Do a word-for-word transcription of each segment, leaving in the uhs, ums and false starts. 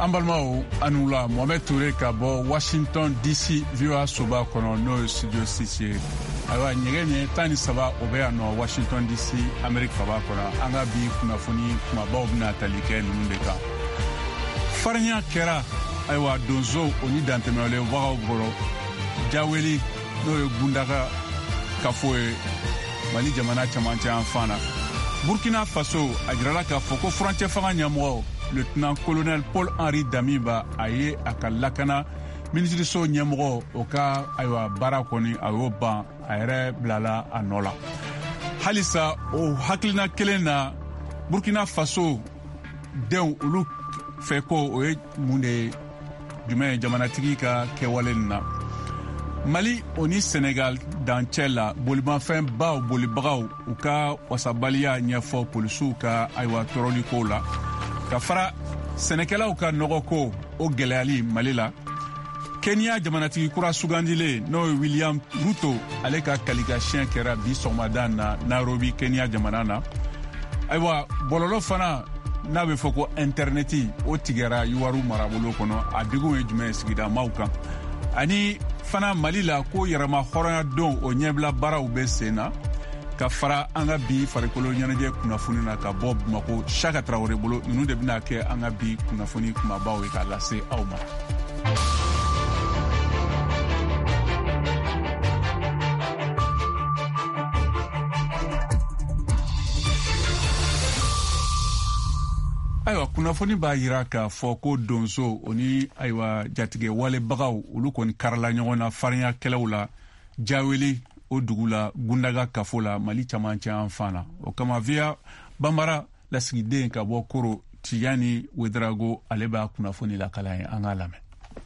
Ambalmao Anoula Mohamed Touré ka bɔ Washington D C V O A soba kɔnɔ n'o ye studio six ye. Ayiwa ɲɛgɛn ɲɛ tan ni saba o bɛ yan nɔ Washington D C Amérique faba kɔnɔ. An ka bi kunnafoni kumabaw bɛna tali kɛ ninnu de kan. Farinya kɛra ayiwa donso o ni dantɛmɛlen wagaw bolo. Jaweli n'o ye Gundaga kafo ye Mali jamana camancɛ an fan na. Burkina Faso a jirala k'a fɔ ko furancɛ fanga ɲɛmɔgɔ Lieutenant colonel Paul-Henri Damiba a ye a ka lakana minisiriso ɲɛmɔgɔ o ka ayiwa baara kɔni a y'o ban a yɛrɛ bilala a nɔ la. Halisa o hakilina kelen na Burkina Faso denw olu fɛ ko o ye mun de ye jumɛn ye jamanatigi ka kɛwale nin na. Mali o ni Senegal dancɛ la bolimafɛn baw bolibagaw u ka wasabaliya ɲɛfɔ polisiw ka ayiwa tɔrɔliko la. Ka fara sɛnɛkɛlaw ka nɔgɔ ko o gɛlɛyali Mali la. Kenya jamanatigi kura sugandile n'o ye William Ruto ale ka kalikasiyɛn kɛra bi sɔgɔmada na Nairobi Kenya jamana na. Ayiwa bɔlɔlɔ fana n'a bɛ fɔ ko interneti o tigɛra Iwaru marabolo kɔnɔ a degun ye jumɛn sigida maaw kan. Ani fana Mali la ko yɛrɛma hɔrɔnya don o ɲɛbila baaraw bɛ sen na. Ka fara an ka bi farikolo ɲɛnajɛ kunnafoni na ka bɔ Bamako Chaka Traoré bolo ninnu de bɛna kɛ an ka bi kunnafoni kumabaw ye k'a lase aw ma. Ayiwa kunnafoni b'a jira k'a fɔ ko donso o ni ayiwa jatigɛ walebagaw olu kɔni karala ɲɔgɔn na farinya kɛlɛw la Jaweli o dugu la Gundaga kafo la Mali camancɛ an fan na. O kama via Bambara lasigiden ka bɔ Koro Tijani Wedrago ale b'a kunnafoni la kalan ye an ka lamɛn.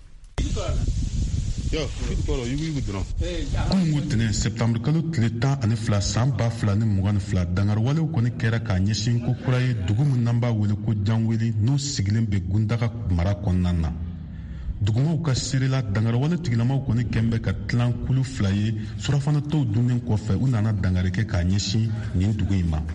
Kunungu tɛnɛ septembre kalo tile tan ani fila san ba fila ni mugan ni fila dangarwalew kɔni kɛra k'a ɲɛsin ko kura ye dugu min n'an b'a wele ko Janweli n'o sigilen bɛ Gundaga mara kɔnɔna na. Dugumaw ka serela dangarwale tigilamaw kɔni kɛn bɛ ka tilan kulu fila ye surafanatɔw dunnen kɔfɛ u nana dangare kɛ k'a ɲɛsin nin dugu in ma.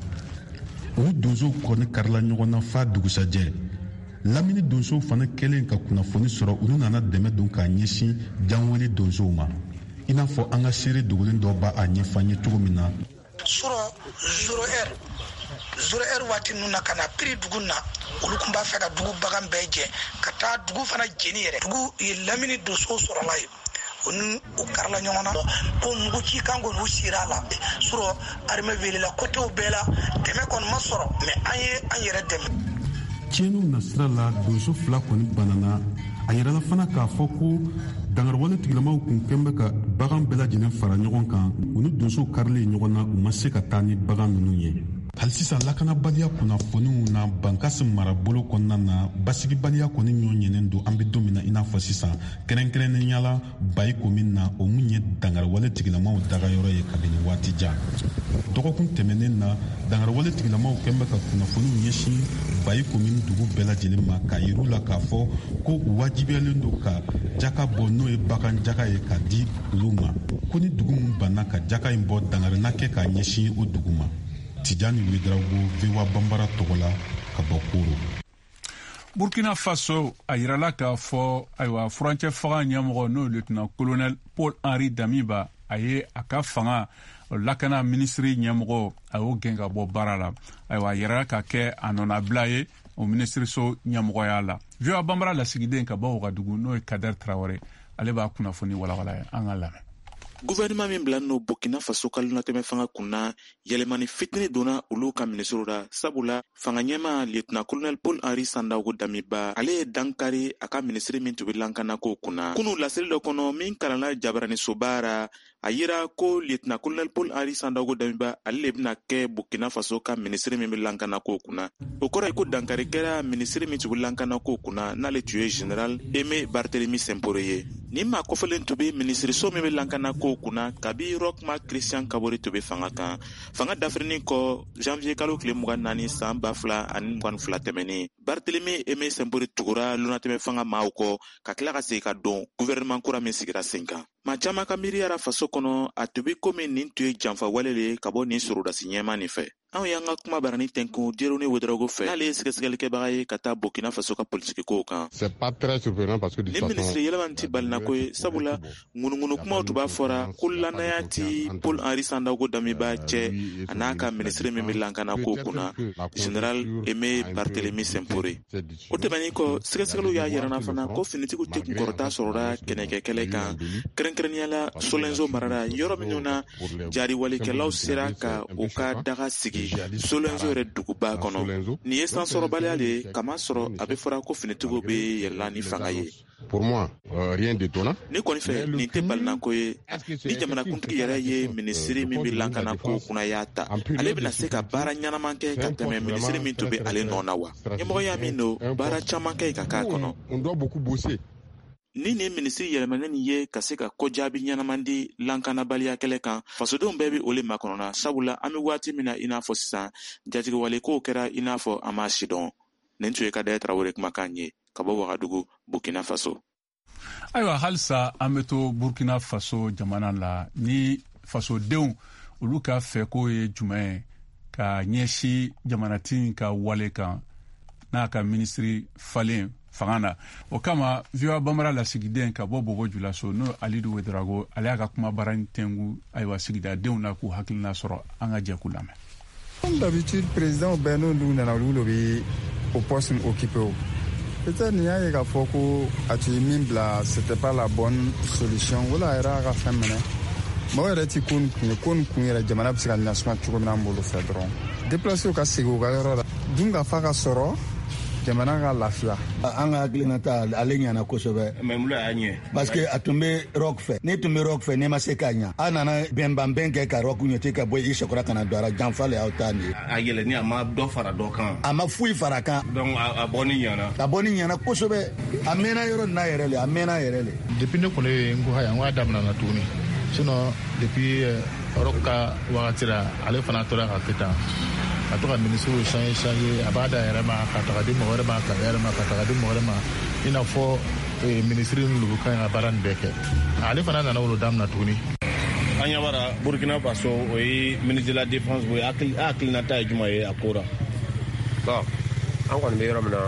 U donsow kɔni karila ɲɔgɔn na f'a dugusajɛ. Lamini donsow fana kɛlen ka kunnafoni sɔrɔ olu nana dɛmɛ don k'a ɲɛsin Janweli donsow ma. I n'a fɔ an ka seere dogolen dɔ b'a a ɲɛfɔ an ye cogo min na. Sɔrɔ zoro heure zoro heure waati ninnu na ka na piri dugu na olu tun b'a fɛ ka dugu bagan bɛɛ jɛ ka taa dugu fana jeni yɛrɛ. Dugu ye lamini donsow sɔrɔla ye o ni u karila ɲɔgɔn na ko mugu ci kan kɔni u sira a la sɔrɔ armée welela côtéw bɛɛ la dɛmɛ kɔni ma sɔrɔ mais an ye an yɛrɛ dɛmɛ. Tiɲɛniw na sira la donso fila kɔni banana a yɛrɛla fana k'a fɔ ko dangarwale tigilamaw kun kɛn bɛ ka bagan bɛɛ lajɛlen fara ɲɔgɔn kan u ni donsow karilen ɲɔgɔn na u ma se ka taa ni bagan ninnu ye. Hali sisan lakanabaliya kunnafoniw na Bankasi marabolo kɔnɔna na basigibaliya kɔni ɲɔ ɲɛnen don an bɛ don min na i n'a fɔ sisan kɛrɛnkɛrɛnnenya la Bayi commune na o mun ye dangarwale tigilamaw dagayɔrɔ ye kabini waati jan. Dɔgɔkun tɛmɛnen na dangarwale tigilamaw kɛn bɛ ka kunnafoniw ɲɛsin Bayi commune dugu bɛɛ lajɛlen ma k'a yir'u la k'a fɔ ko u wajibiyalen don ka jaka bɔ n'o ye bagan jaka ye k'a di olu ma ko ni dugu min banna ka jaka in bɔ dangarena kɛ k'a ɲɛsin o dugu ma. Tijani Wedrago V O A Bambara tɔgɔ la ka bɔ Koro. Burkina Faso a yirala k'a fɔ ayiwa furancɛ faga ɲɛmɔgɔ n'o lieutenant colonel Paul-Henri Damiba a ye a ka fanga lakana minisiri ɲɛmɔgɔ a y'o gɛn ka bɔ baara la. Ayiwa a yirala ka kɛ a nɔnabila ye o minisiriso ɲɛmɔgɔya la. V O A Bambara lasigiden ka bɔ Ouagadougou n'o ye Kader Traoré ale b'a kunnafoni walawala ye an ka lamɛn. Gouvernement min bila no Burkina Faso ka lunatɛmɛ fanga kunna yɛlɛmani fitini donna olu ka minisiriw la sabula fanga ɲɛma lieutenant colonel Paul-Henri Sandaogo Damiba ale ye dankari a ka minisiri min tun bɛ lankana ko kunna kunu laseli dɔ kɔnɔ min kalanna jabarani sobara a yira ko lieutenant colonel Paul-Henri Sandaogo Damiba ale de bɛna kɛ Burkina Faso ka minisiri min bɛ lankana ko kunna o kɔrɔ ye ko dankari kɛra minisiri min tun bɛ lankana ko kunna n'ale tun ye général Aimé Barthélemy Sempore ye ni maa kɔfɛlen tun bɛ minisiriso min bɛ lankana ko kunna kabi Rochma Christian Kabore tun bɛ fanga kan fanga dafirinin kɔ janvier kalo tile mugan naani san ba fila ani mugan fila tɛmɛnen Barthélemy Aimé Sempore tugura lunatɛmɛ fanga maaw kɔ ka tila ka segin ka don gouvernement kura min sigira sen kan maa caman ka miiriyara faso kɔnɔ a tun bɛ komi nin tun ye janfa wale le ka bɔ nin sorodasi ɲɛma nin fɛ an y'an ka kuma barani tɛnkun Diéroné Ouédraogo fɛ n'ale ye sɛgɛsɛgɛlikɛbaga ye ka taa Burkina Faso ka politiki kow kan. Ni minisiri yɛlɛma ti balinako ye sabula ŋunuŋunu kumaw tun b'a fɔra ko lannaya ti Paul Henri Sandaogo Damiba cɛ a n'a ka minisiri min bɛ lankana ko kunna Général Aimé Barthélemy Sempore. O tɛmɛnin kɔ sɛgɛsɛgɛliw y'a yirana fana ko finitigiw tɛ kunkɔrɔta sɔrɔla kɛnɛkɛ kɛlɛ kan kɛrɛnkɛrɛnniyala Solenzo marara yɔrɔ minnu na jariwalikɛlaw sera ka u ka daga sigi Solenzo yɛrɛ duguba kɔnɔ. Nin ye sansɔrɔbaliya de ye kama sɔrɔ a bɛ fɔra ko finitigiw bɛ yɛlɛla ni fanga ye. Pour moi, euh, rien d'étonnant. Ne kɔni fɛ nin tɛ balinako ye ni jamanakuntigi yɛrɛ ye minisiri min bɛ lankana ko kunna y'a ta ale bɛna se ka baara ɲɛnaman kɛ ka tɛmɛ minisiri min tun bɛ ale nɔ na wa ɲɛmɔgɔya min don baara caman kɛ ka k'a kɔnɔ. Ni nin minisiri yɛlɛmani ye ka se ka kojaabi ɲɛnaman di lankanabaliya kɛlɛ kan fasodenw bɛɛ bɛ ole makɔnɔna sabula an bɛ waati min na i n'a fɔ sisan jatigɛwale kow kɛra i n'a fɔ an m'a sidɔn. Nin tun ye Kadaye Traoré kumakan ye ka bɔ Wagadugu, Burkina Faso. Ayiwa halisa an bɛ to Burkina Faso jamana la ni fasodenw olu ka fɛko ye jumɛn ye ka ɲɛsi jamanatigi ka wale kan n'a ka minisiri falen fanga na. O kama V O A Bambara lasigiden ka bɔ Bobo Julaso n'o Alidu Ouédraogo ale y'a ka kuma bara in tɛngu ayiwa sigidadenw na k'u hakilina sɔrɔ an ka jɛ k'u lamɛn. Comme d'habitude, président bɛɛ n'olu nana olu de bɛ o poste occupé o. Peut-être nin y'a ye k'a fɔ ko a tun ye min bila c'était pas la bonne solution wala a yɛrɛ y'a ka fɛn minɛ mɔgɔ yɛrɛ ti ko nin kun ye ko nin kun yɛrɛ jamana bɛ se ka nasuma cogo min na an bolo fɛ dɔrɔn déplacé ka segin u ka yɔrɔ la dun ka fa ka sɔrɔ jamana ka lafiya. An ka hakilinata ale ɲana kosɛbɛ mais mun y'a ɲɛ parce que a tun bɛ rock fɛ ne tun bɛ rock fɛ ne ma se k'a ɲa a nana bɛnbɛnbɛn kɛ ka rock ɲɛti ka bɔ i sakura kana don a la janfa le y'aw ta nin ye a yɛlɛni a ma dɔ fara dɔ kan a ma foyi fara kan donc a bɔni ɲana a bɔni ɲana kosɛbɛ a mɛnna yɔrɔ nin na yɛrɛ le a mɛnna yɛrɛ le depuis ne kɔni ye n ko haya n ko a daminɛna tuguni sinon depuis rock ka wagati la ale fana tora ka kɛ tan a to ka minisiriw change change a b'a da yɛrɛ ma ka taga di mɔgɔ wɛrɛ ma ka yɛrɛ ma ka taga di mɔgɔ wɛrɛ ma i n'a fɔ minisiri ninnu kan ka baara nin bɛɛ kɛ ale fana nana wolo daminɛ tuguni. An ɲɛ b'ara Burkina Faso o ye ministre de la défense o ye hakilinata ye jumɛn ye a ko la. Bon an kɔni bɛ yɔrɔ min na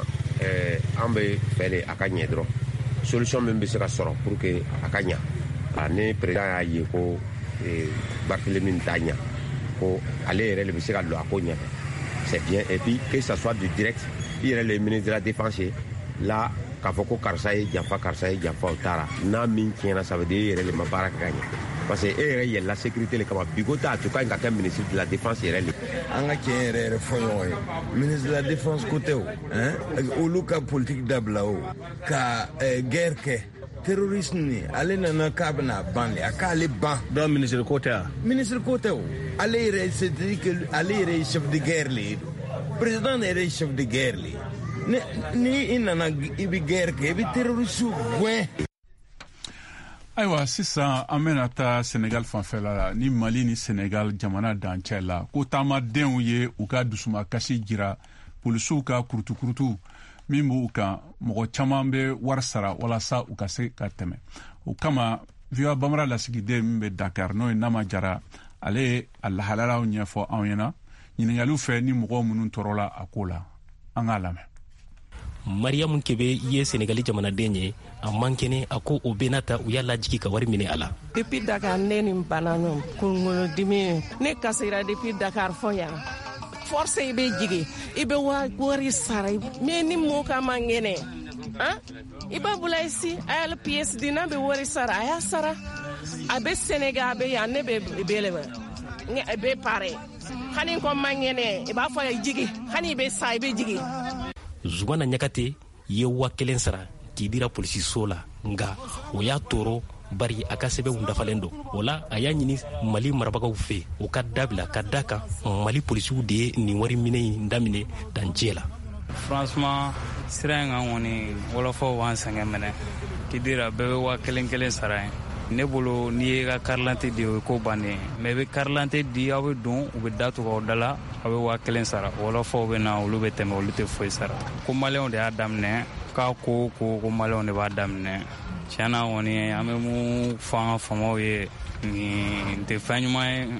an bɛ fɛ de a ka ɲɛ dɔrɔn solution min bɛ se ka sɔrɔ pour que a ka ɲɛ ni président y'a ye ko Barthélemy t'a ɲɛ ko ale yɛrɛ le bɛ se ka don a ko ɲɛfɛ c'est bien et puis que ça soit du direct i yɛrɛ le ministre de la défense ye la k'a fɔ ko karisa ye janfa karisa ye janfa o taara n'a min tiɲɛna ça veut dire e yɛrɛ le ma baara kɛ ka ɲɛ parce que e yɛrɛ yɛlɛla sécurité le kama bi ko ta a tun ka ɲi ka kɛ ministre de la défense yɛrɛ le. An ka tiɲɛ yɛrɛ yɛrɛ fɔ ɲɔgɔn ye ministre de la défense ko tɛ o olu ka politique dabila o ka guerre kɛ terroriste ni ale nana k'a bɛna ban de a k'ale ban. donc ministre ko tɛ a. ministre ko tɛ o ale yɛrɛ c'est-à-dire que ale yɛrɛ ye chef de guerre le ye président yɛrɛ ye chef de guerre le ye ni i nana i bɛ guerre kɛ i bɛ terroriste gɛn. Ayiwa sisan an bɛna taa Senegal fanfɛla la ni Mali ni Senegal jamana dancɛ la ko taamadenw ye u ka dusumakasi jira polisiw ka kurutukurutu min b'u kan mɔgɔ caman bɛ wari sara walasa u ka se ka tɛmɛ o kama V O A Bambara lasigiden min bɛ Dakar n'o ye Nama Jara ale ye a lahalalaw ɲɛfɔ anw ɲɛna ɲininkaliw fɛ ni mɔgɔ minnu tɔɔrɔla a ko la an k'a lamɛn. Mariamu Kebe ye Senegali jamanaden ye a man kɛnɛ a ko o bɛna ta u y'a lajigi ka wari minɛ a la. Depuis Dakar ne ni bana no kunkolodimi ne kasira depuis Dakar fɔ yan force i bɛ jigi i bɛ wari sara mais ni mɔɔ ka man kɛnɛ han i b'a bula isi a y'a pièce di n'a bɛ wari sara a y'a sara a bɛ Senegal a bɛ yan ne bɛ bɛlɛbɛ a bɛ pare hani ko man kɛnɛ i b'a fɔ a jigi hani i bɛ sa i bɛ jigi. Zumana Ɲakate ye wa kelen sara k'i dira polisiso la nka o y'a tɔɔrɔ bari a ka sɛbɛnw dafalen don o la a y'a ɲini Mali marabagaw fɛ o ka dabila ka da kan Mali polisiw de ye nin wari minɛ in daminɛ dancɛ la. Franchement sira in kan kɔni wɔlɔfɔw b'an sɛgɛn minɛ k'i dira bɛɛ bɛ wa kelen kelen sara ye ne bolo n'i ye ka karilante di o ye ko bannen mais i bɛ karilante di aw bɛ don u bɛ da tugu aw da la aw bɛ wa kelen sara wɔlɔfɔw bɛ na olu bɛ tɛmɛ olu tɛ foyi sara ko maliyɛnw de y'a daminɛ k'a ko ko ko maliyɛnw de b'a daminɛ tiɲɛna kɔni an bɛ mun fɔ an ka faamaw ye nin tɛ fɛn ɲuman ye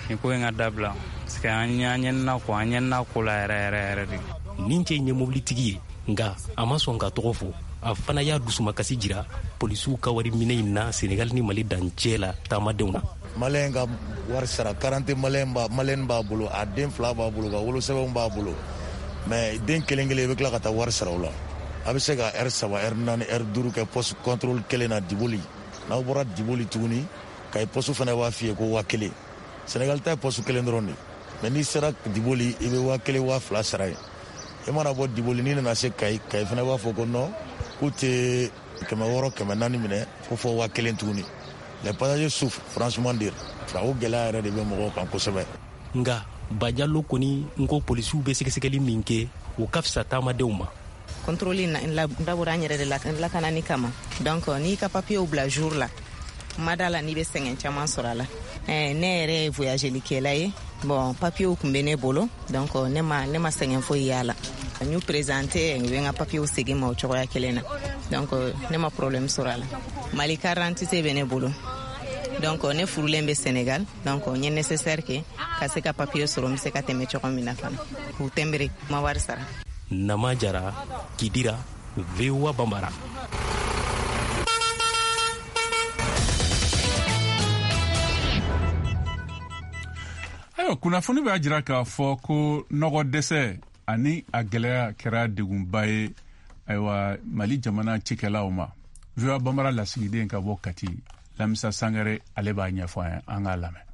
ni ko in ka dabila parce que an ɲɛna ko an ɲɛna ko la yɛrɛ yɛrɛ yɛrɛ de. nin cɛ ye mobilitigi ye nka a ma sɔn ka tɔgɔ fɔ a fana y'a dusumakasi jira polisiw ka wari minɛ in na Senegal ni Mali dancɛ la taamadenw na. maliyɛn ka wari sara quarante maliyɛn b'a maliyɛn b'a bolo a den fila b'a bolo ka wolosɛbɛnw b'a bolo mais den kelen kelen i bɛ tila ka taa wari sara o la a bɛ se ka heure saba heure naani heure duuru kɛ poste contrôle kelen na Diboli n'aw bɔra Diboli tuguni ka ye poste fana b'a f'i ye ko waa kelen Senegal ta ye poste kelen dɔrɔn de mais n'i sera Diboli i bɛ waa kelen waa fila sara ye i mana bɔ Diboli n'i nana se Kayi Kayi fana b'a fɔ ko non k'u tɛ kɛmɛ wɔɔrɔ kɛmɛ naani minɛ fo fɔ waa kelen tuguni les passagers souffrent franchement dire o gɛlɛya yɛrɛ de bɛ mɔgɔw kan kosɛbɛ. nka Bajalo kɔni n ko polisiw bɛ sɛgɛsɛgɛli min kɛ o ka fisa taamadenw ma. contrôle in la dabɔra an yɛrɛ de la lakanani kama donc n'i ka papiyew bila jour la ma da la n'i bɛ sɛgɛn caman sɔrɔ a la eh, ne yɛrɛ ye voyagelikɛla ye bon papiyew tun bɛ ne bolo donc ne ma ne ma sɛgɛn foyi y'a la n y'u présenter u ye n ka papiyew segin ma o cogoya kelen na donc ne ma problème sɔrɔ a la Mali carte d'identité bɛ ne bolo donc ne furulen bɛ Senegal donc n ye nécessaire kɛ ka se ka papiye sɔrɔ n bɛ se ka tɛmɛ cogo min na fana k'u tɛnbere ma wari sara. Nama Jara, Kidira, V O A Bambara. Ayo kunnafoni b'a jira k'a fɔ ko nɔgɔ dɛsɛ ani a gɛlɛya kɛra degunba ye ayiwa Mali jamana cikɛlaw ma. V O A Bambara lasigiden ka bɔ Kati, Lamisa Sangare ale b'a ɲɛfɔ an k'a lamɛn.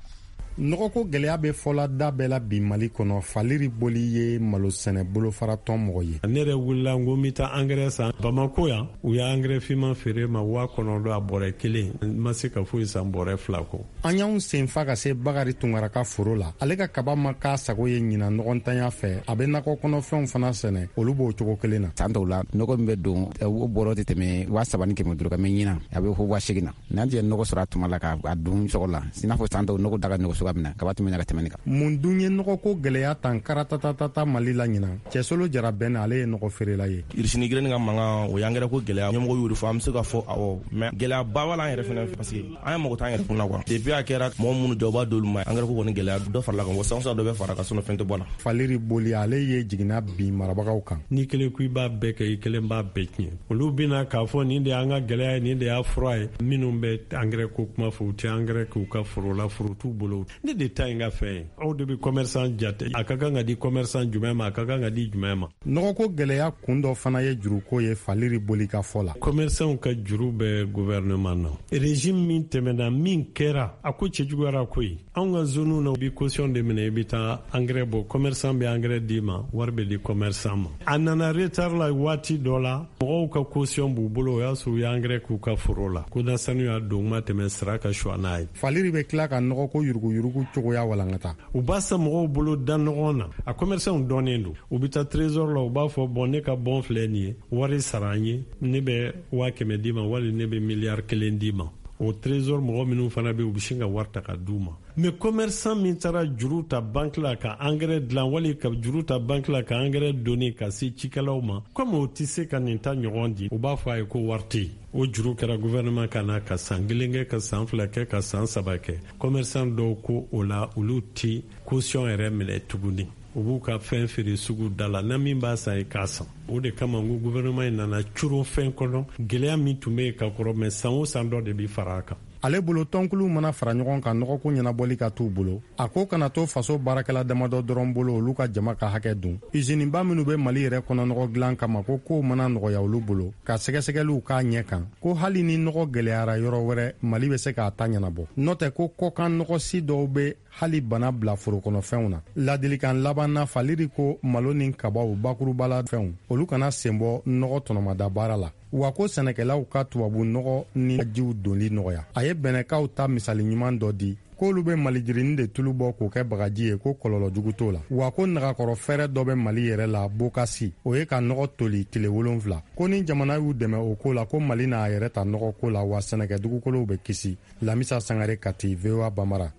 nɔgɔko gɛlɛya bɛ fɔla da bɛɛ la bi Mali kɔnɔ. Faliri Boli ye malo sɛnɛ bolofaratɔn mɔgɔ ye. ne yɛrɛ wulila n ko n bɛ taa angɛrɛ san Bamako yan u ye angɛrɛ finman feere ma waa kɔnɔntɔn a bɔrɛ kelen n ma se ka foyi san bɔrɛ fila kɔ. An y'anw sen fa ka se Bakari Tunkara ka foro la. Ale ka kaba ma k'a sago ye ɲina ɲɔgɔntanya fɛ a bɛ nakɔ kɔnɔfɛnw fana sɛnɛ olu b'o cogo kelen na. san dɔw la nɔgɔ min bɛ don o bɔrɔ tɛ tɛmɛ waa saba ni kɛmɛ duuru kan mɛ ɲina a bɛ fɔ waa segin na n'an tɛ nɔgɔ sɔrɔ a tuma la k'a don sɔgɔ la i n'a fɔ san dɔw nɔgɔ daga nɔgɔ suga min na kaba tɛmɛ ka tɛmɛ kan. Mun dun ye nɔgɔko gɛlɛya tan karatatata Mali la ɲina Cɛsolo Jara Bɛn ale ye nɔgɔ feerela ye. Irisini Gireni ka mankan o y'angɛrɛ ko gɛlɛya ɲɛmɔgɔ y'o de fɔ an bɛ se ka fɔ awɔ mais gɛlɛya ba b'a la an yɛrɛ fɛnɛ parce que an ye mɔgɔ t'an yɛrɛ kun na quoi depuis a kɛra mɔgɔ minnu jɔ u b'a d'olu ma angɛrɛ ko kɔni gɛlɛya dɔ farala kan wa san san dɔ bɛ fara ka sɔnɔ fɛn tɛ bɔ la. Faliri Boli ale ye jiginna bi marabagaw kan. Ni kelen ko i b'a bɛɛ kɛ i kelen b'a bɛɛ tiɲɛ olu bɛna k'a fɔ nin de y'an ka gɛlɛya ye nin de y'a fura ye minnu bɛ angɛrɛ ko kuma fɔ u tɛ angɛrɛ k'u ka foro la foro t'u bolo ne de ta ye n ka fɛn ye aw de bɛ commerçant jate a ka kan ka di commerçant jumɛn ma a ka kan ka di jumɛn ma. Nɔgɔko gɛlɛya kun dɔ fana ye juruko ye Faliri Boli ka fɔ la. commerçant ka juru bɛ gouvernement na régime min tɛmɛna min kɛra a ko cɛjuguyara koyi anw ka zone na u bi caution de minɛ i bɛ taa engrais bɔ commerçant bɛ engrais di ma wari bɛ di commerçant ma a nana retard la waati dɔ la mɔgɔw ka caution b'u bolo o y'a sɔrɔ u ye engrais k'u ka foro la ko na sanu y'a don ma tɛmɛ sira ka suwa n'a ye. Faliri bɛ tila ka nɔgɔko yuruguyurugu cogoya walankata. u b'a san mɔgɔw bolo da ɲɔgɔn na a commerçant dɔnnen don u bɛ taa trésor la u b'a fɔ bɔn ne ka bɔn filɛ nin ye wari sara an ye ne bɛ waa kɛmɛ d'i ma wali ne bɛ miliyari kelen d'i ma o trésor mɔgɔ minnu fana bɛ u bɛ sin ka wari ta ka d'u ma mais commerçant min taara juru ta banque la ka engrais dilan wali ka juru ta banque la ka engrais donner ka se cikɛlaw ma comme o tɛ se ka nin ta ɲɔgɔn di u b'a fɔ a ye ko wari tɛ yen o juru kɛra gouvernement ka na ka san kelen kɛ ka san fila kɛ ka san saba kɛ commerçant dɔw ko o la olu tɛ caution yɛrɛ minɛ tuguni u b'u ka fɛn feere sugu da la na min b'a san ye k'a san o de kama n ko gouvernement in nana coron fɛn kɔnɔ gɛlɛya min tun bɛ yen ka kɔrɔ mais san o san dɔ de bɛ fara a kan. Ale bolo tɔnkulu mana fara ɲɔgɔn kan nɔgɔko ɲɛnabɔli ka t'u bolo a ko kana to faso baarakɛla damadɔ dɔrɔn bolo olu ka jama ka hakɛ dun usiniba minnu bɛ Mali yɛrɛ kɔnɔ nɔgɔ dilan kama ko kow mana nɔgɔya olu bolo ka sɛgɛsɛgɛliw k'a ɲɛ kan ko hali ni nɔgɔ gɛlɛyara yɔrɔ wɛrɛ Mali bɛ se k'a ta ɲɛnabɔ n'o tɛ ko kɔkan nɔgɔsi dɔw bɛ hali bana bila forokɔnɔfɛnw na. Ladilikan laban na Faliri ko malo ni kabaw bakurubala fɛnw olu kana sen bɔ nɔgɔ tɔnɔmada baara la wa ko sɛnɛkɛlaw ka tubabu nɔgɔ ni jiw donli nɔgɔya. A ye bɛnɛkaw ta misali ɲuman dɔ di k'olu bɛ malijirini de tulu bɔ k'o kɛ bagaji ye ko kɔlɔlɔ jugu t'o la wa ko nagakɔrɔ fɛrɛ dɔ bɛ Mali yɛrɛ la Bokasi o ye ka nɔgɔ toli tile wolonfila ko ni jamana y'u dɛmɛ o ko la ko Mali n'a yɛrɛ ta nɔgɔ ko la wa sɛnɛkɛ dugukolow bɛ kisi. Lamisa Sangare Kati, V O A Bambara.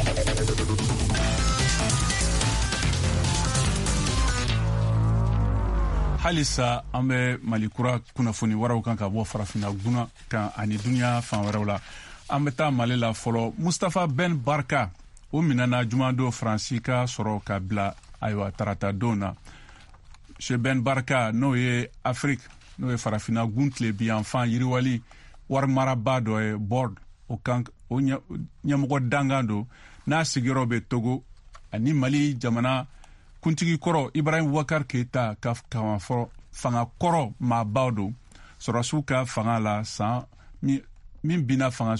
halisa an bɛ malikura kunnafoni wɛrɛw kan ka bɔ farafinna guna kan ani duniya fan wɛrɛw la. An bɛ taa Mali la fɔlɔ. Mustafa Ben Barka o minana jumado faransi ka sɔrɔ ka bila ayiwa tarata don na chez Ben Barka n'o ye Afrique n'o ye farafina gun tile bi yanfan yiriwali wari maraba dɔ ye board o kan o ɲɛmɔgɔ dangan don n'a sigiyɔrɔ bɛ Togo ani Mali jamana kuntigi kɔrɔ Ibrahim Boubacar Keita ka fanga kɔrɔ maabaw don sɔrɔsiw ka fanga la san min bina fanga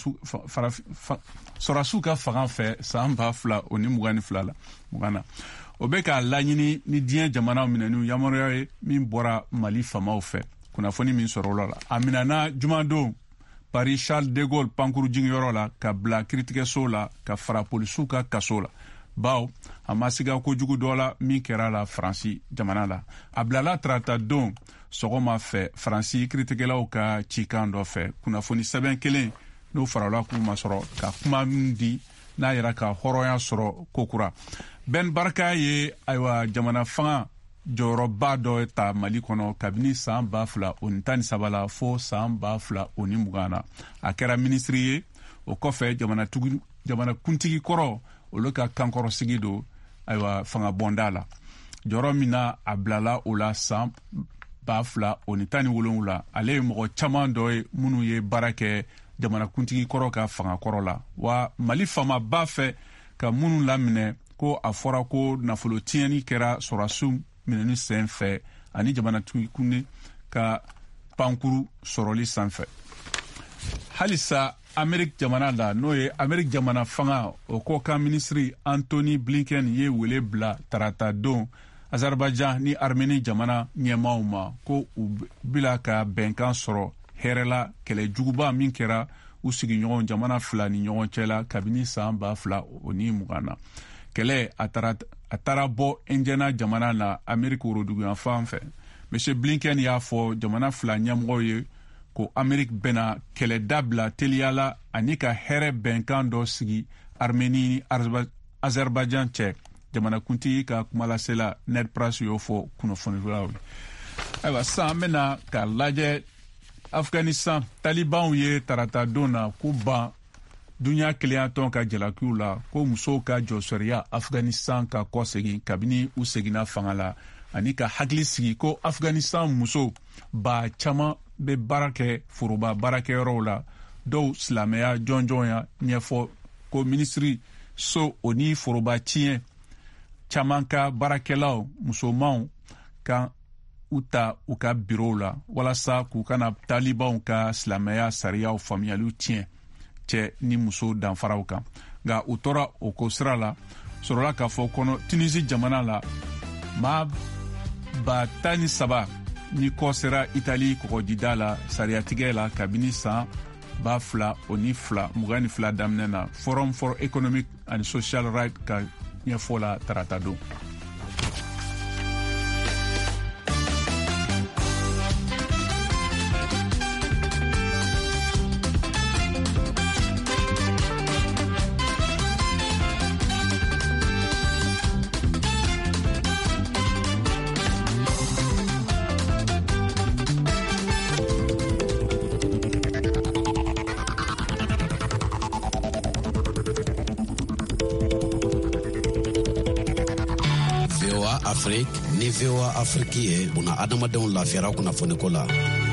sɔrɔsiw ka fanga fɛ san ba fila o ni mugan ni fila la mugan na o bɛ k'a laɲini ni diɲɛ jamanaw minɛni yamaruya ye min bɔra Mali famaw fɛ kunnafoni min sɔrɔ o la a minɛna jumadon Paris Charles de Gaulle pankuru jiginyɔrɔ la ka bila kiritigɛso la ka fara polisiw ka kaso la baw a ma siga kojugu dɔ la min kɛra la Faransi jamana la a bilala tarata don sɔgɔma fɛ Faransi kiritigɛlaw ka cikan dɔ fɛ kunnafoni sɛbɛn kelen n'o farala k'u ma sɔrɔ ka kuma min di n'a yɛrɛ ka hɔrɔnya sɔrɔ kokura Ben Barka ye ayiwa jamana fanga jɔyɔrɔba dɔ ta Mali kɔnɔ kabini san ba fila o ni tan ni saba la fo san ba fila o ni mugan na a kɛra minisiri ye o kɔfɛ jamana tugu jamana kuntigi kɔrɔ olu ka kankɔrɔsigi don ayiwa fanga bɔnda la jɔyɔrɔ min na a bilala o la san ba fila o ni tan ni wolonwula ale ye mɔgɔ caman dɔ ye minnu ye baara kɛ jamana kuntigi kɔrɔ ka fanga kɔrɔ la wa Mali famaba fɛ ka minnu laminɛ ko a fɔra ko nafolo tiɲɛni kɛra sɔrɔsiw minɛni sen fɛ ani jamanatigi kunde ka pankuru sɔrɔli sanfɛ halisa Amerik jamana la n'o ye Amerik jamana fanga o ko ka minisiri Anthony Blinken ye wele bila tarata don Azerbaijan ni Armeni jamana ɲɛmaaw ma ko u bila ka bɛnkan sɔrɔ hɛrɛla kɛlɛ juguba min kɛra u sigiɲɔgɔn jamana fila ni ɲɔgɔn cɛla kabini san ba fila o ni mugan na kɛlɛ a taara a taara bɔ Indiana jamana la Amerik woroduguyan fan fɛ Monsieur Blinken y'a fɔ jamana fila ɲɛmɔgɔw ye ko Amerik bɛna kɛlɛ dabila teliyala ani ka hɛrɛ bɛnkan dɔ sigi Armeni ni Azerbaijan cɛ jamanakuntigi ka kumalasela Ned Price y'o fɔ kunnafonidilaw ye ayiwa sisan an bɛna ka lajɛ Afghanistan Talibanw ye tarata don na k'u ban dunya keleyatɔn ka jalakiw la ko musow ka jɔsɔriya Afghanistan ka kɔsegin kabini u seginna fanga la ani ka hakili sigi ko Afghanistan muso ba caman bɛ baara kɛ foroba baarakɛyɔrɔw la dɔw silamɛya jɔnjɔnya ɲɛfɔ ko minisiri so o ni foroba tiɲɛ caman ka baarakɛlaw musomanw kan u ta u ka birow la walasa k'u kana Talibanw ka silamɛya sariyaw faamuyaliw tiɲɛ cɛ ni muso danfaraw kan nka u tora o ko sira la sɔrɔla k'a fɔ kɔnɔ Tunisie jamana la maa ba tan ni saba ni kɔ sera Itali kɔgɔjida la sariyatigɛ la kabini san ba fila o ni fila mugan ni fila daminɛ na Forum for Economic and Social Rights ka ɲɛfɔ la tarata don. Afrique ni V O A Afrique ye buna adamadenw lafiyara kunnafoniko la.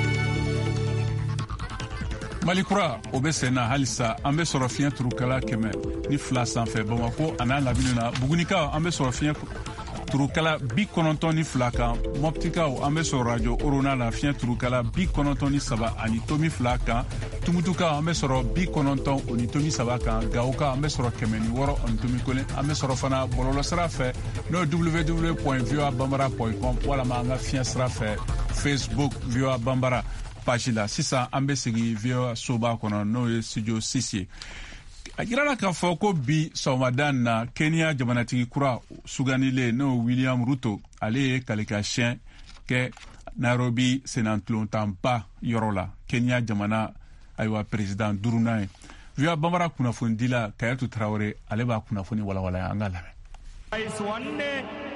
Malikura o bɛ sen na halisa an bɛ sɔrɔ fiɲɛ turukala kɛmɛ ni fila sanfɛ Bamako a n'a lamini na Bugunikaw an bɛ sɔrɔ fiɲɛ turukala bi kɔnɔntɔn ni fila kan Moptikaw an bɛ sɔrɔ radio Orona la fiɲɛ turukala bi kɔnɔntɔn ni saba ani tomi fila kan Tumutukaw an bɛ sɔrɔ bi kɔnɔntɔn o ni tomi saba kan Gawoka an bɛ sɔrɔ kɛmɛ ni wɔɔrɔ ani tomi kelen an bɛ sɔrɔ fana bɔlɔlɔsira fɛ n'o ye w w w point v o a banbara point com walama an ka fiɲɛ sira fɛ Facebook V O A Banbara page la sisan an bɛ sigi V O A soba kɔnɔ n'o ye studio six ye a jirala k'a fɔ ko bi sɔgɔmada na Kenya jamanatigi kura suganilen n'o William Ruto ale ye kalikasiyɛn kɛ Nairobi senatulontanba yɔrɔ la Kenya jamana ayiwa président duurunan ye V O A Banbara kunnafonidila Kayatu Tarawele ale b'a kunnafoni walawala an ka lamɛn.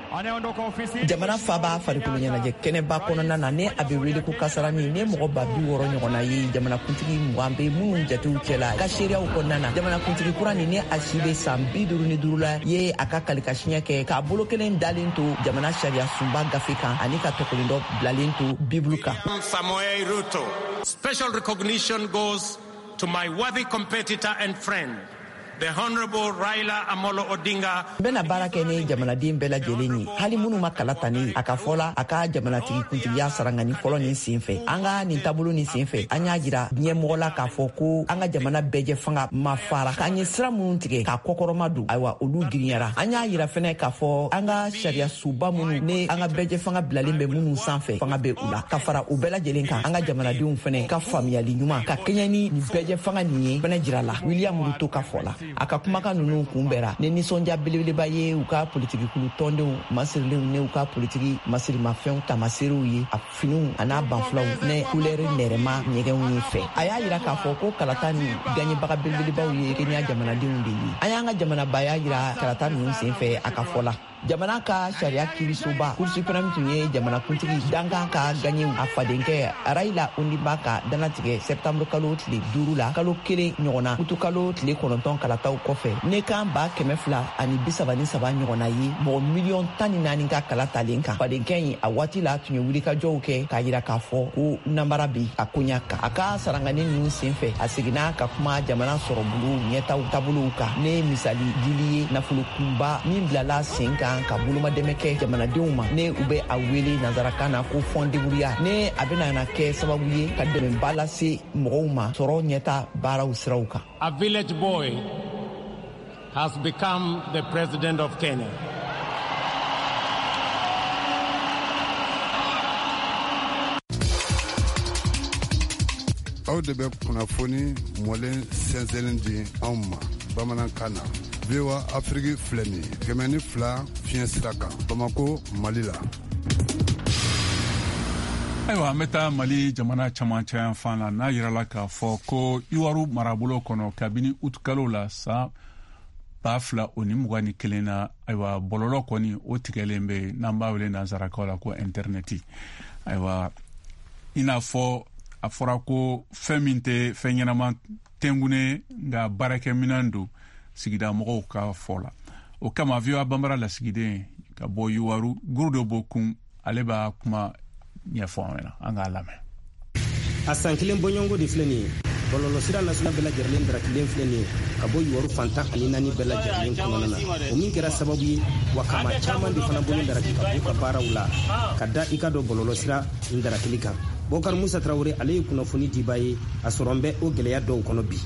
jamana fa b'a farikolo ɲɛnajɛ kɛnɛba kɔnɔna na ne a bɛ wele ko kasarani ne mɔgɔ ba bi wɔɔrɔ ɲɔgɔnna ye jamanakuntigi mugan bɛ minnu jatew cɛla ka seereyaw kɔnɔna na jamanakuntigi kura nin ne a si bɛ san bi duuru ni duuru la ye a ka kalikasiɲɛ kɛ k'a bolo kelen dalen to jamana sariya sunba gafe kan ani ka tɔkɔlen dɔ bilalen to bibulu kan. Samoei Ruto, special recognition goes to my worthy competitor and friend, the Honorable Raila Amolo Odinga. Bena baara kɛ ni jamanaden bɛɛ lajɛlen ye hali minnu ma kala ta ne a ka fɔla a ka jamanatigi kuntigiya sarangani fɔlɔ nin sen fɛ an ka nin taabolo nin sen fɛ an y'a jira ɲɛmɔgɔ la k'a fɔ ko an ka jamana bɛɛjɛ fanga ma fara k'an ye sira minnu tigɛ k'a kɔkɔrɔma don ayiwa olu girinyara an y'a jira fɛnɛ k'a fɔ an ka sariya suba minnu ne an ka bɛɛjɛ fanga bilalen bɛ minnu sanfɛ fanga bɛ u la ka fara u bɛɛ lajɛlen kan an ka jamanadenw fɛnɛ ka faamuyali ɲuman ka kɛɲɛ ni nin bɛɛjɛ fanga nin ye fɛnɛ jira la William Ruto ka fɔ la a ka kumakan ninnu kunbɛra ni nisɔndiya belebeleba ye u ka politikikulu tɔndenw masirilenw ne u ka politiki masirimafɛnw tamaserew ye a finiw a n'a banfulaw ne kulɛri nɛrɛma ɲɛgɛnw ye fɛ a y'a jira k'a fɔ ko kalata ni gaɲɛbaga belebelebaw ye kenya jamanadenw de ye an y'an ka jamanabaya jira kalata ninnu sen fɛ a ka fɔ la jamana ka sariya kirisoba Cour suprême tun ye jamanakuntigi dankan ka gaɲɛw a fadenkɛ Raila Odinga ka danatigɛ septembre kalo tile duuru la kalo kelen ɲɔgɔnna kutu kalo tile kɔnɔntɔn kalataw kɔfɛ ne kan ba kɛmɛ fila ani bi saba ni saba ɲɔgɔnna ye mɔgɔ miliyɔn tan ni naani ka kala talen kan fadenkɛ in a waati la tun ye wulikajɔw kɛ k'a jira k'a fɔ ko namara bi a koɲa kan a ka sarangani ninnu sen fɛ a seginna ka kuma jamana sɔrɔ bolo ɲɛtaw taabolow kan ne misali dili ye nafolo kunba min bilala sen kan ka bolomadɛmɛ kɛ jamanadenw ma ne u bɛ a wele nanzarakan na ko fɔndeburuya ne a bɛna na kɛ sababu ye ka dɛmɛba lase mɔgɔw ma sɔrɔ ɲɛta baaraw siraw kan. A village boy has become the president of Kenya. Aw de bɛ kunnafoni mɔlen sɛnsɛnlen di anw ma bamanankan na. V O A Afrique filɛ nin ye kɛmɛ ni fila fiɲɛ sira kan Bamako Mali la. Ayiwa an bɛ taa Mali jamana camancɛ yan fan na n'a yirala k'a fɔ ko Iwaru marabolo kɔnɔ kabini août kalo la san ba fila o ni mugan ni kelen na ayiwa bɔlɔlɔ kɔni o tigɛlen bɛ n'an b'a wele nanzarakaw la ko interneti ayiwa i n'a fɔ a fɔra ko fɛn min tɛ fɛn ɲɛnama tɛngune nka baarakɛminɛn don sigida mɔgɔw ka fɔ la o kama V O A Banbara lasigiden ka bɔ Iwaru guru dɔ bɔ kun ale b'a kuma ɲɛfɔ an ɲɛna an k'a lamɛn. A san kelen bɔɲɔgɔnko de filɛ nin ye bɔlɔlɔsira nasona bɛɛ lajɛlen darakilen filɛ nin ye ka bɔ Iwaru fantan ani naani bɛɛ lajɛlen kɔnɔna na o min kɛra sababu ye wa kama caman de fana bolo daraki ka b'u ka baaraw la ka da i ka dɔ bɔlɔlɔsira nin darakili kan. Bokar Musa Traoré ale ye kunnafoni diba ye a sɔrɔ n bɛ o gɛlɛya dɔw kɔnɔ bi.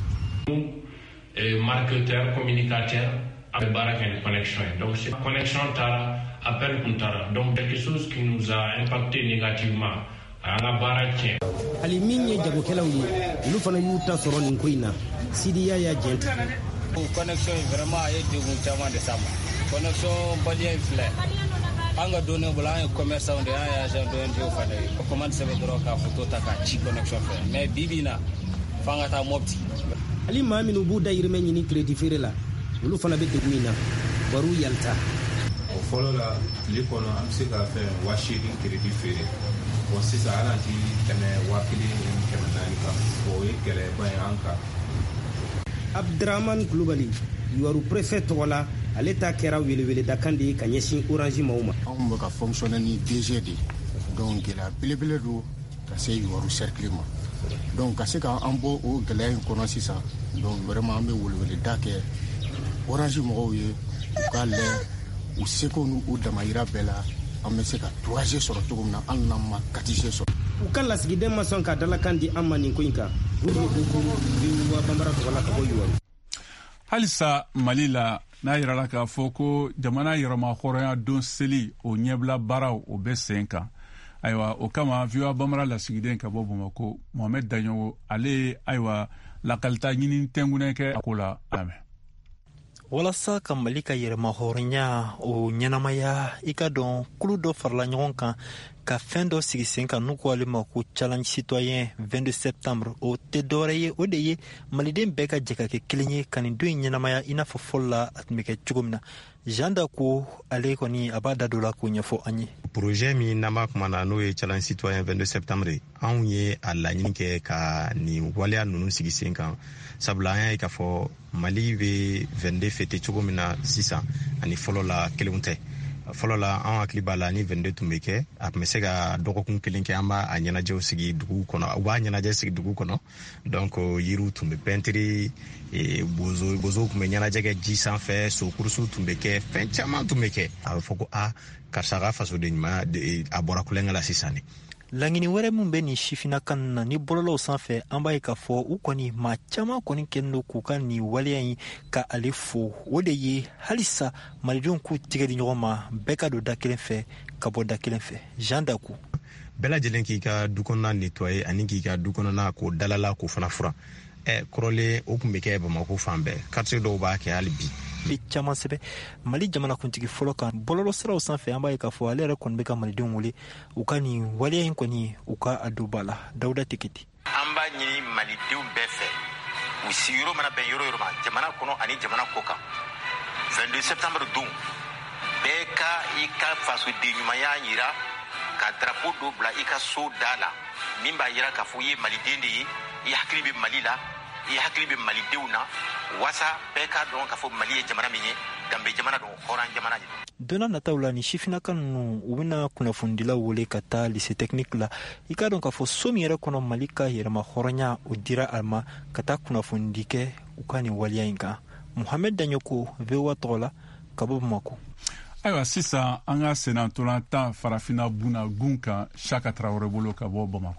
Marketeur, communicateur, avec Barak et connexion. Donc, cette connexion tara, appel kuntara. Donc, quelque chose qui nous a impacté négativement. À la Barak. Ali min ye jagokɛlaw ye olu fana y'u ta sɔrɔ nin ko in na Sidiya y'a jɛnti. Connexion vraiment a ye degun caman de s'a ma. Connexion balien filɛ an ka données bolo an ye commerçant de an ye agent d'O N G fana ye commande sɛbɛn dɔrɔn k'a fɔ to ta k'a ci connexion fɛ mais bi bi in na f'an ka taa Mopti. Ali maa minnu b'u dayirimɛ ɲini crédit feere la olu fana bɛ degun in na baro yalta. O fɔlɔ la tile kɔnɔ an bɛ se ka fɛn wa seegin crédit feere bon sisan hali an ti tɛmɛ wa kelen ni kɛmɛ naani kan o ye gɛlɛyaba ye an kan. Abdraman Kulubali Iwaru préfet tɔgɔ la ale ta kɛra weleweledakan de ye ka ɲɛsin orange maaw ma. Anw bɛ ka fonctionner ni D G de donc gɛlɛya belebele don ka se Iwaru cercle ma donc ka se k'an bɔ o gɛlɛya in kɔnɔ sisan donc vraiment an bɛ weleweleda kɛ orange mɔgɔw ye u ka lajɛ u seko n'u damayira bɛɛ la an bɛ se ka troisième sɔrɔ cogo min na hali n'an ma quatrième sɔrɔ. U ka lasigiden ma sɔn ka dalakan di an ma nin ko in kan o de ko V O A Banbara tɔgɔ la ka bɔ Iwaru. Halisa Mali la n'a yirala k'a fɔ ko jamana yɛrɛmahɔrɔnya don seli o ɲɛbila baaraw o bɛ sen kan ayiwa o kama V O A Banbara lasigiden ka bɔ Bamakɔ Mohamed Daɲogo ale ayiwa lakalita ɲini tɛngunɛ kɛ a ko la lamɛn. Walasa ka Mali ka yɛrɛmahɔrɔnya o ɲɛnamaya i ka dɔn kulu dɔ farala ɲɔgɔn kan ka fɛn dɔ sigi sen kan n'u ko ale ma ko challenge citoyen vingt-deux septembre o tɛ dɔwɛrɛ ye o de ye maliden bɛɛ ka jɛ ka kɛ kelen ye ka nin don in ɲɛnamaya i n'a fɔ fɔlɔ la a tun bɛ kɛ cogo min na. Jean da ko ale kɔni a b'a da don la k'o ɲɛfɔ an ye. Projet min n'an b'a kuma na n'o ye challenge citoyen vingt-deux septembre anw ye a laɲini kɛ ka nin waleya ninnu sigi sen kan sabula an y'a ye k'a fɔ Mali bɛ vingt-deux fêter cogo min na sisan ani fɔlɔ la kelenw tɛ. Fɔlɔ la an hakili b'a la ni vingt-deux tun bɛ kɛ a tun bɛ se ka dɔgɔkun kelen kɛ an b'a ɲɛnajɛw sigi dugu kɔnɔ u b'a ɲɛnajɛ sigi dugu kɔnɔ donc yiriw tun bɛ pɛntiri bozo bozow tun bɛ ɲɛnajɛ kɛ ji sanfɛ sokurusiw tun bɛ kɛ fɛn caman tun bɛ kɛ a bɛ fɔ ko a karisa ka fasoden ɲuman a bɔra kulonkɛ la sisan. Laɲini wɛrɛ min bɛ nin sifinaka na ni bɔlɔlɔw sanfɛ an b'a ye k'a fɔ u kɔni maa caman kɔni kɛlen don k'u ka nin waleya in ka ale fo o de ye halisa malidenw k'u tigɛ di ɲɔgɔn ma bɛɛ ka don da kelen fɛ ka bɔ da kelen fɛ. Jean Dakou bɛɛ lajɛlen k'i ka du kɔnɔna nettoyer ani k'i ka du kɔnɔna k'o dalala k'o fana furan ɛ kɔrɔlen o tun bɛ kɛ Bamako fan bɛɛ quartier dɔw b'a kɛ hali bi. Bi caman sɛbɛ Mali jamanakuntigi fɔlɔ kan bɔlɔlɔ siraw sanfɛ an b'a ye k'a fɔ ale yɛrɛ kɔni bɛ ka malidenw wele u ka nin waleya in kɔni u ka a don ba la. Dawuda Teketi an b'a ɲini malidenw bɛɛ fɛ u sigiyɔrɔ mana bɛn yɔrɔ yɔrɔ ma jamana kɔnɔ ani jamana kɔ kan vingt-deux septembre don bɛɛ ka i ka fasoden ɲumanya yira ka drapeau dɔ bila i ka so da la min b'a yira k'a fɔ i ye maliden de ye i hakili bɛ Mali la i hakili bɛ malidenw na wasa bɛɛ ka dɔn k'a fɔ Mali ye jamana min ye danbe jamana don hɔrɔn jamana de don. Donna nataw la ni sifinaka ninnu u bɛna kunnafonidilaw wele ka taa lycée technique la i ka dɔn k'a fɔ so min yɛrɛ kɔnɔ Mali ka yɛrɛma hɔrɔnya o dira a ma ka taa kunnafonidi kɛ u ka nin waleya in kan. Mohamed Danyoko V O A tɔgɔ la ka bɔ Bamako. Ayiwa sisan an ka senatolan tan farafina buna gun kan Chaka Traoré bolo ka bɔ Bamako.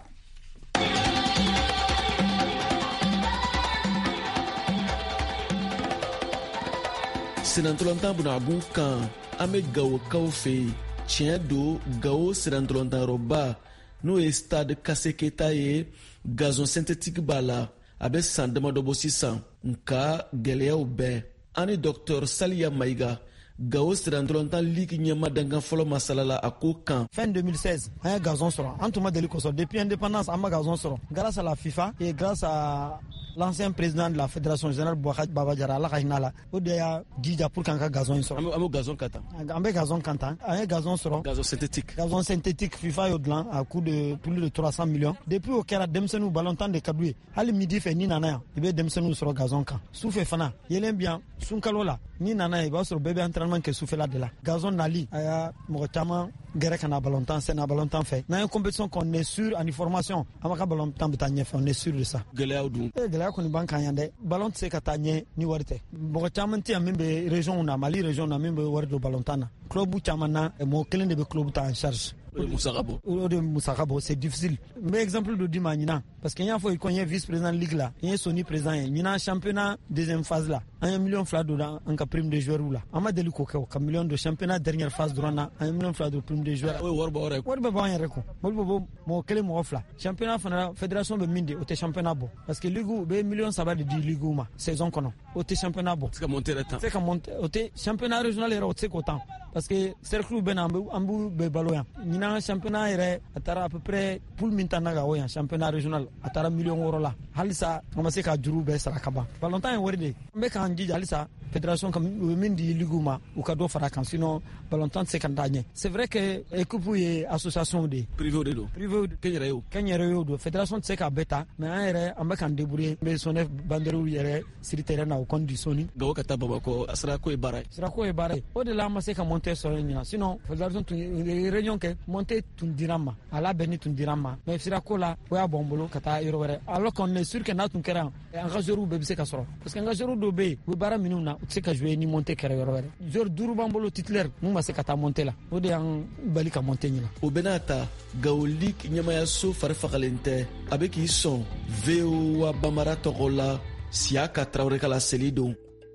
Senatolantan bunagun kan an bɛ Gawokaw fɛ yen tiɲɛ don Gawo senatolantanyɔrɔba n'o ye stade Kase Keta ye gazon synthétique b'a la a bɛ san damadɔ bɔ sisan nka gɛlɛyaw bɛɛ an ni Dr Saliya Mayiga Gawo senatolantan ligue ɲɛma dankan fɔlɔ masalala a ko kan. Fin deux mille seize an ye gazon sɔrɔ an tun ma deli kosɔn depuis indépendance an ma gazon sɔrɔ grâce à la FIFA et grâce à l'ancien président de la fédération générale Boubacar Baba Diarra ala ka hinɛ la o de y'a jija pour qu'an ka gazon in sɔrɔ. An bɛ gazon kan tan. An bɛ gazon kan tan an ye gazon sɔrɔ. Gazon synthétique. Gazon synthétique FIFA y'o dilan à coût de plus de trois cents millions. Depuis o kɛra denmisɛnninw ballontan de ka d'u ye hali midi fɛ ni nana yan i bɛ denmisɛnninw sɔrɔ gazon kan sufɛ fana yelen bi yan sunkalo la ni nana yan i b'a sɔrɔ bɛɛ bɛ entraînement kɛ sufɛla de la. Gazon nali a y'a mɔgɔ caman gɛrɛ ka na ballontan sen na ballontan fɛ n'an ye compétition qu'on est sûr ani formation an b'a ka ballontan bɛ taa ɲɛfɛ on est sûr de ça. Gɛlɛyaw dun. ee gɛlɛya kɔni b'an kan yan dɛ ballon tɛ se ka taa ɲɛ ni wari tɛ mɔgɔ caman tɛ yan min bɛ région na Mali région na min bɛ wari don ballontan na club caman na mɔgɔ kelen de bɛ club ta en charge. O de musaka bɔ. O de musaka bɔ c'est difficile n bɛ exemple dɔ di ma ɲinan parce que n y'a fɔ i ko n ye vice président ligue la n ye Soni président ye ɲinan championnat deuxième phase la an ye million fila don an ka prime de joueur la an ma deli k'o kɛ o ka million don championnat dernière phase dɔrɔn na an ye million fila don prime de joueur. o ye wari bɔ wɛrɛ wari bɛ bɔ an yɛrɛ kun wari bɛ bɔ mɔgɔ kelen mɔgɔ fila championnat fana fédération bɛ min di o tɛ championnat bɔ parce que ligue u bɛ million saba de di ligue ma saison kɔnɔ o tɛ championnat bɔ. se ka monter yɛrɛ tan. se ka monter o tɛ championnat régional yɛrɛ o tɛ se k'o tan parce que cercle bɛ na an b'u bɛɛ balo yan ɲinan championnat yɛrɛ a taara à peu près poule min ta na ka o yan championnat régional a taara million wɔɔrɔ la halisa an ma se ka juru bɛɛ sara ka ban ballontan ye wari de ye n bɛ k'an jija halisa fédération ka min di ligue ma u ka dɔ fara kan sinon ballontan tɛ se ka taa ɲɛ c'est vrai que équipe ye association de ye privé de don privé kɛnyɛrɛ y'o kɛnyɛrɛ y'o don fédération tɛ se ka bɛɛ ta mais an yɛrɛ an bɛ k'an débrouiller n bɛ Sonef banderow yɛrɛ siri terrain na o kɔni di Soni. Gawo ka taa Bamako a sirako ye baara ye. sirako ye baara ye o de la an ma se ka monter sɔrɔ ɲina sinon fédération tun ye réunion kɛ monter tun dira ma a labɛnni tun dira ma mais sirako la o y'a bɔ n bolo ka taa yɔrɔ wɛrɛ alors qu'on est sûr que n'a tun kɛra yan an ka joueurs bɛɛ bɛ se ka sɔrɔ parce que an ka joueurs dɔw bɛ yen u bɛ baara minnu na u tɛ se ka jouer ni monter kɛra yɔrɔ wɛrɛ joueur duuru b'an bolo titulaire mun ma se ka taa monter la o de y'an bali ka monter ɲina. o bɛ n'a ta Gawo Ligue ɲɛmayaso fari fagalen tɛ a bɛ k'i sɔn V O A Bamara tɔgɔ la Siyaka Traoré ka laseli don.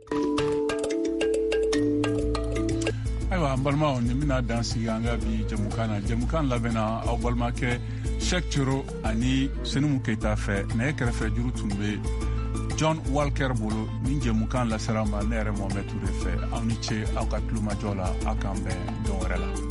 ayiwa an balimaw nin bɛna dan sigi an ka bi jamukan na jamukan labɛnna aw balimakɛ Cheikh Thioro ani Senimu Keyita fɛ nɛgɛ kɛrɛfɛ juru tun bɛ John Walker bolo nin jamukan lasera ma ne yɛrɛ Mohamed Touré fɛ aw ni ce aw ka tulomajɔ la aw k'an bɛn don wɛrɛ la.